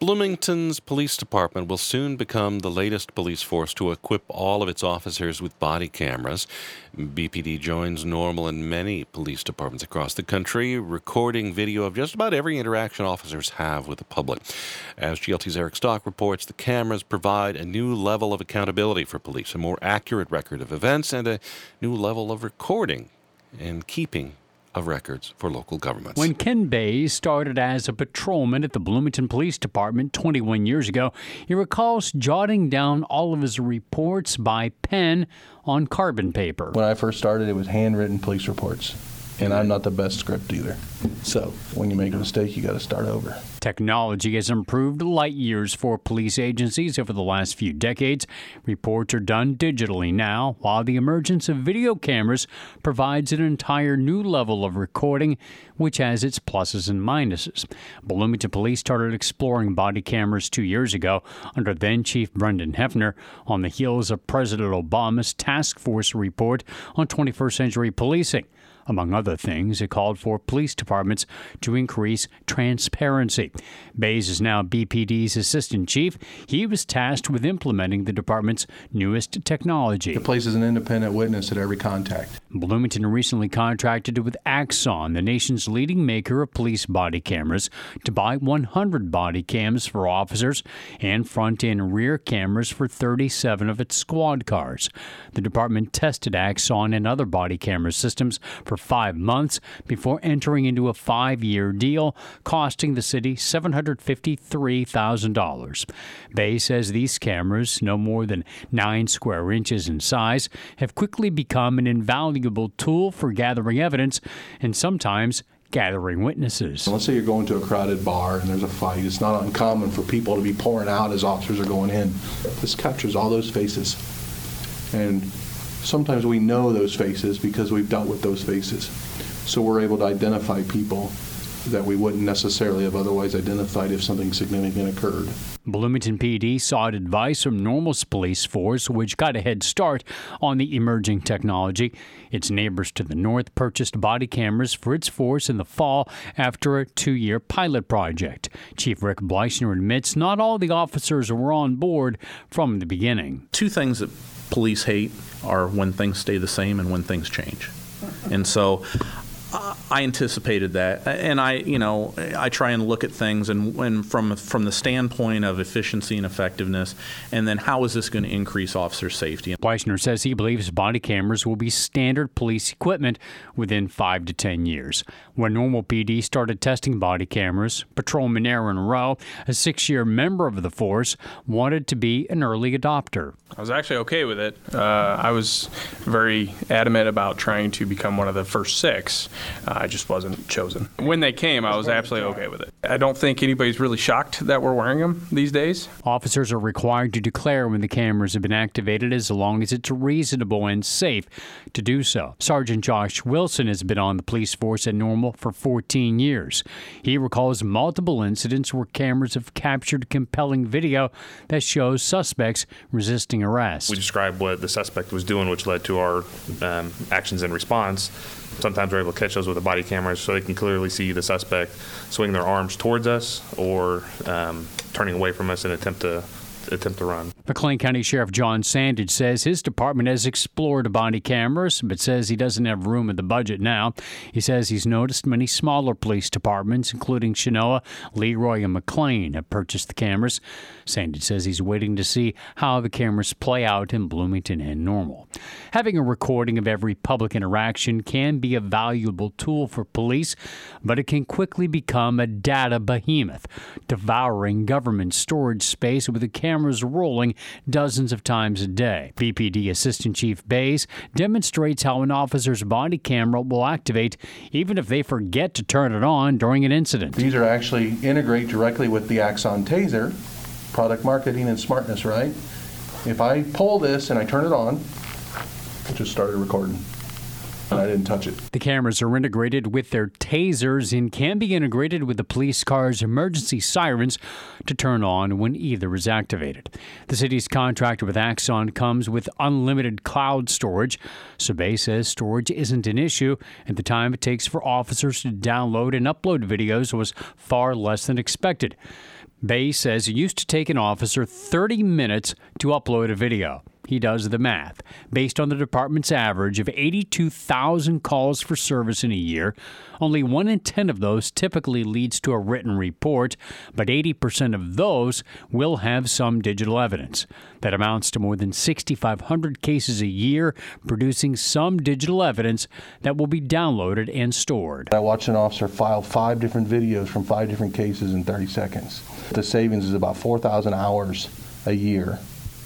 Bloomington's police department will soon become the latest police force to equip all of its officers with body cameras. BPD joins Normal and many police departments across the country, recording video of just about every interaction officers have with the public. As GLT's Eric Stock reports, the cameras provide a new level of accountability for police, a more accurate record of events, and a new level of recording and keeping of records for local governments. When Ken Bays started as a patrolman at the Bloomington Police Department 21 years ago, he recalls jotting down all of his reports by pen on carbon paper. When I first started, it was handwritten police reports. And I'm not the best script either. So when you make a mistake, you got to start over. Technology has improved light years for police agencies over the last few decades. Reports are done digitally now, while the emergence of video cameras provides an entire new level of recording, which has its pluses and minuses. Bloomington Police started exploring body cameras 2 years ago under then-Chief Brendan Hefner on the heels of President Obama's task force report on 21st century policing. Among other things, it called for police departments to increase transparency. Bays is now BPD's assistant chief. He was tasked with implementing the department's newest technology. It places an independent witness at every contact. Bloomington recently contracted with Axon, the nation's leading maker of police body cameras, to buy 100 body cams for officers and front and rear cameras for 37 of its squad cars. The department tested Axon and other body camera systems for 5 months before entering into a 5-year deal, costing the city $753,000. Bay says these cameras, no more than 9 square inches in size, have quickly become an invaluable tool for gathering evidence and sometimes gathering witnesses. Let's say you're going to a crowded bar and there's a fight. It's not uncommon for people to be pouring out as officers are going in. This captures all those faces. And sometimes we know those faces because we've dealt with those faces. So we're able to identify people that we wouldn't necessarily have otherwise identified if something significant occurred. Bloomington PD sought advice from Normal's police force, which got a head start on the emerging technology. Its neighbors to the north purchased body cameras for its force in the fall after a 2-year pilot project. Chief Rick Bleichner admits not all the officers were on board from the beginning. Two things that police hate are when things stay the same and when things change. And so I anticipated that, and I try and look at things and from the standpoint of efficiency and effectiveness, and then how is this going to increase officer safety. Bleichner says he believes body cameras will be standard police equipment within 5 to 10 years. When Normal PD started testing body cameras, Patrolman Aaron Rowe, a 6-year member of the force, wanted to be an early adopter. I was actually okay with it. I was very adamant about trying to become one of the first 6. I just wasn't chosen. When they came, I was absolutely okay with it. I don't think anybody's really shocked that we're wearing them these days. Officers are required to declare when the cameras have been activated as long as it's reasonable and safe to do so. Sergeant Josh Wilson has been on the police force at Normal for 14 years. He recalls multiple incidents where cameras have captured compelling video that shows suspects resisting arrest. We described what the suspect was doing, which led to our actions in response. Sometimes we're able to catch those with the body cameras so they can clearly see the suspect swing their arms towards us or turning away from us in an attempt to run. McLean County Sheriff John Sandage says his department has explored body cameras, but says he doesn't have room in the budget now. He says he's noticed many smaller police departments, including Chenoa, Leroy, and McLean, have purchased the cameras. Sandage says he's waiting to see how the cameras play out in Bloomington and Normal. Having a recording of every public interaction can be a valuable tool for police, but it can quickly become a data behemoth, devouring government storage space with the cameras rolling dozens of times a day. BPD Assistant Chief Bays demonstrates how an officer's body camera will activate even if they forget to turn it on during an incident. These are actually integrate directly with the Axon Taser, product marketing and smartness, right? If I pull this and I turn it on, it just started recording. And I didn't touch it. The cameras are integrated with their tasers and can be integrated with the police car's emergency sirens to turn on when either is activated. The city's contract with Axon comes with unlimited cloud storage. So Bay says storage isn't an issue, and the time it takes for officers to download and upload videos was far less than expected. Bay says it used to take an officer 30 minutes to upload a video. He does the math. Based on the department's average of 82,000 calls for service in a year, only 1 in 10 of those typically leads to a written report, but 80% of those will have some digital evidence. That amounts to more than 6,500 cases a year, producing some digital evidence that will be downloaded and stored. I watched an officer file 5 different videos from 5 different cases in 30 seconds. The savings is about 4,000 hours a year.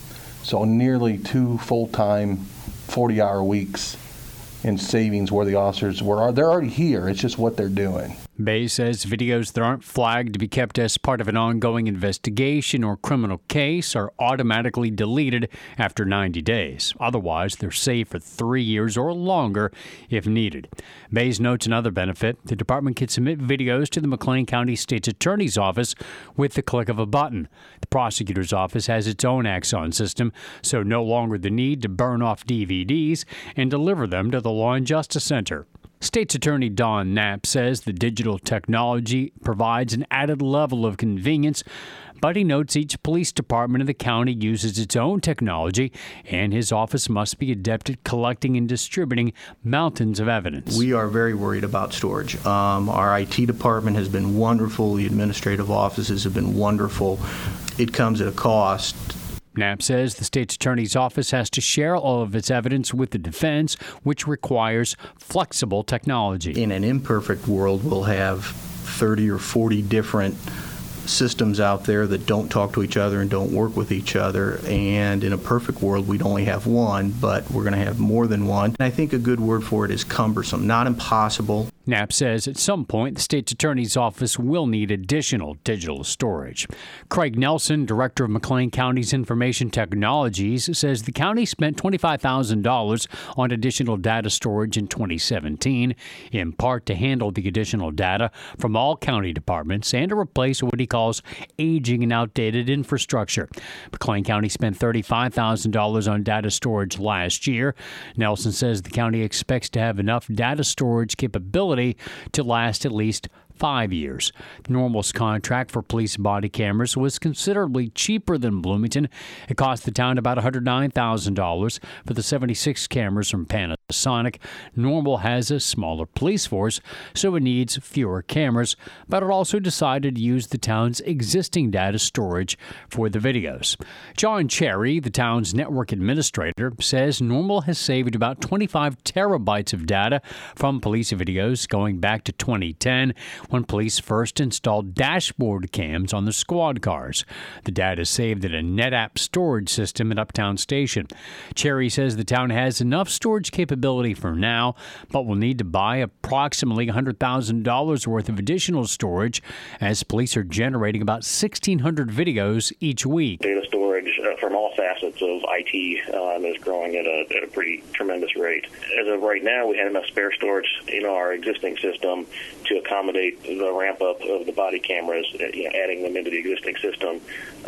So nearly 2 full-time 40-hour weeks in savings where the officers they're already here. It's just what they're doing. Bay says videos that aren't flagged to be kept as part of an ongoing investigation or criminal case are automatically deleted after 90 days. Otherwise, they're saved for 3 years or longer if needed. Bay notes another benefit. The department can submit videos to the McLean County State's Attorney's Office with the click of a button. The prosecutor's office has its own Axon system, so no longer the need to burn off DVDs and deliver them to the Law and Justice Center. State's Attorney Don Knapp says the digital technology provides an added level of convenience, but he notes each police department in the county uses its own technology, and his office must be adept at collecting and distributing mountains of evidence. We are very worried about storage. Our IT department has been wonderful. The administrative offices have been wonderful. It comes at a cost. Knapp says the state's attorney's office has to share all of its evidence with the defense, which requires flexible technology. In an imperfect world, we'll have 30 or 40 different systems out there that don't talk to each other and don't work with each other. And in a perfect world, we'd only have one, but we're going to have more than one. And I think a good word for it is cumbersome, not impossible. Knapp says at some point the state's attorney's office will need additional digital storage. Craig Nelson, director of McLean County's Information Technologies, says the county spent $25,000 on additional data storage in 2017, in part to handle the additional data from all county departments and to replace what he calls aging and outdated infrastructure. McLean County spent $35,000 on data storage last year. Nelson says the county expects to have enough data storage capability to last at least 5 years. Normal's contract for police body cameras was considerably cheaper than Bloomington. It cost the town about $109,000 for the 76 cameras from Panasonic. Normal has a smaller police force, so it needs fewer cameras, but it also decided to use the town's existing data storage for the videos. John Cherry, the town's network administrator, says Normal has saved about 25 terabytes of data from police videos going back to 2010, when police first installed dashboard cams on the squad cars. The data is saved at a NetApp storage system at Uptown Station. Cherry says the town has enough storage capability for now, but will need to buy approximately $100,000 worth of additional storage, as police are generating about 1,600 videos each week. Data storage from all facets of IT is growing at a pretty tremendous rate. As of right now, we have enough spare storage in our existing system to accommodate the ramp up of the body cameras, adding them into the existing system.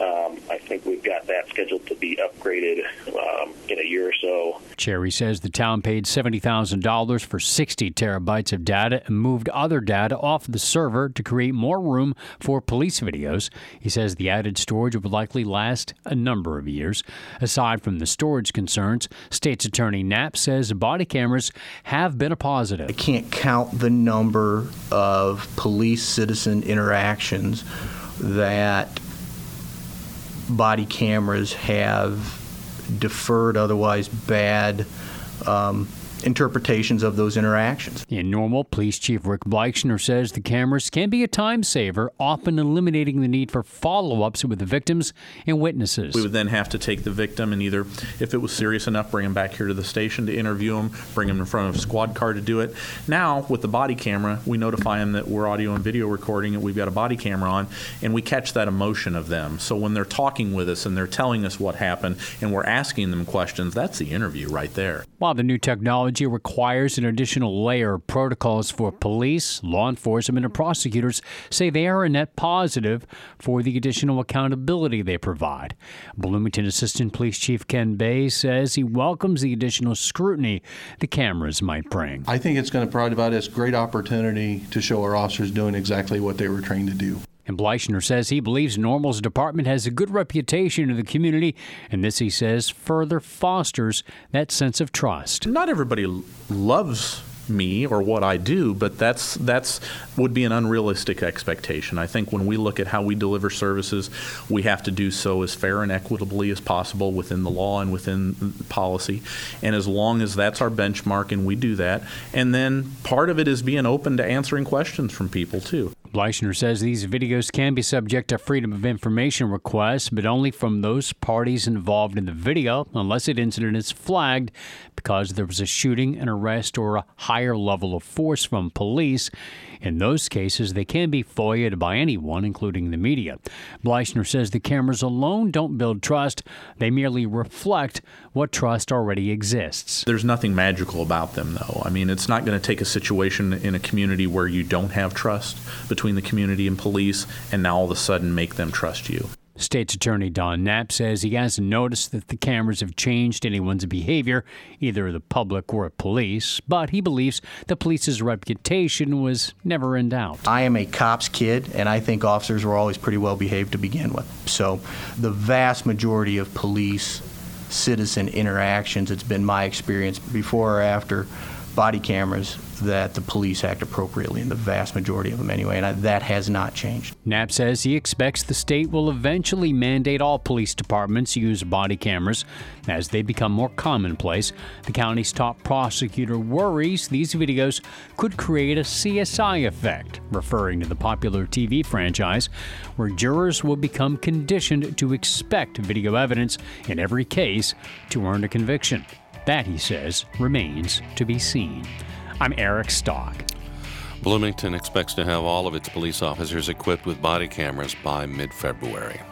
I think we've got that scheduled to be upgraded in a year or so. Cherry says the town paid $70,000 for 60 terabytes of data and moved other data off the server to create more room for police videos. He says the added storage would likely last a number of years. Aside from the storage concerns, State's Attorney Knapp says body cameras have been a positive. I can't count the number of police-citizen interactions that body cameras have deferred otherwise bad interpretations of those interactions. In Normal, Police Chief Rick Bleichner says the cameras can be a time saver, often eliminating the need for follow-ups with the victims and witnesses. We would then have to take the victim and either, if it was serious enough, bring him back here to the station to interview him, bring him in front of a squad car to do it. Now, with the body camera, we notify them that we're audio and video recording and we've got a body camera on, and we catch that emotion of them. So when they're talking with us and they're telling us what happened and we're asking them questions, that's the interview right there. While the new technology requires an additional layer of protocols for police, law enforcement, and prosecutors, say they are a net positive for the additional accountability they provide. Bloomington Assistant Police Chief Ken Bay says he welcomes the additional scrutiny the cameras might bring. I think it's going to provide us great opportunity to show our officers doing exactly what they were trained to do. And Bleichner says he believes Normal's department has a good reputation in the community, and this, he says, further fosters that sense of trust. Not everybody loves me or what I do, but that's would be an unrealistic expectation. I think when we look at how we deliver services, we have to do so as fair and equitably as possible within the law and within policy. And as long as that's our benchmark and we do that, and then part of it is being open to answering questions from people too. Bleichner says these videos can be subject to Freedom of Information requests, but only from those parties involved in the video, unless an incident is flagged because there was a shooting, an arrest, or a higher level of force from police. In those cases, they can be FOIA'd by anyone, including the media. Bleichner says the cameras alone don't build trust. They merely reflect what trust already exists. There's nothing magical about them, though. I mean, it's not going to take a situation in a community where you don't have trust between the community and police and now all of a sudden make them trust you. State's Attorney Don Knapp says he hasn't noticed that the cameras have changed anyone's behavior, either the public or police, but he believes the police's reputation was never in doubt. I am a cop's kid, and I think officers were always pretty well behaved to begin with. So the vast majority of police-citizen interactions, it's been my experience before or after body cameras, that the police act appropriately in the vast majority of them anyway, and that has not changed. Knapp says he expects the state will eventually mandate all police departments use body cameras as they become more commonplace. The county's top prosecutor worries these videos could create a CSI effect, referring to the popular TV franchise, where jurors will become conditioned to expect video evidence in every case to earn a conviction. That, he says, remains to be seen. I'm Eric Stock. Bloomington expects to have all of its police officers equipped with body cameras by mid-February.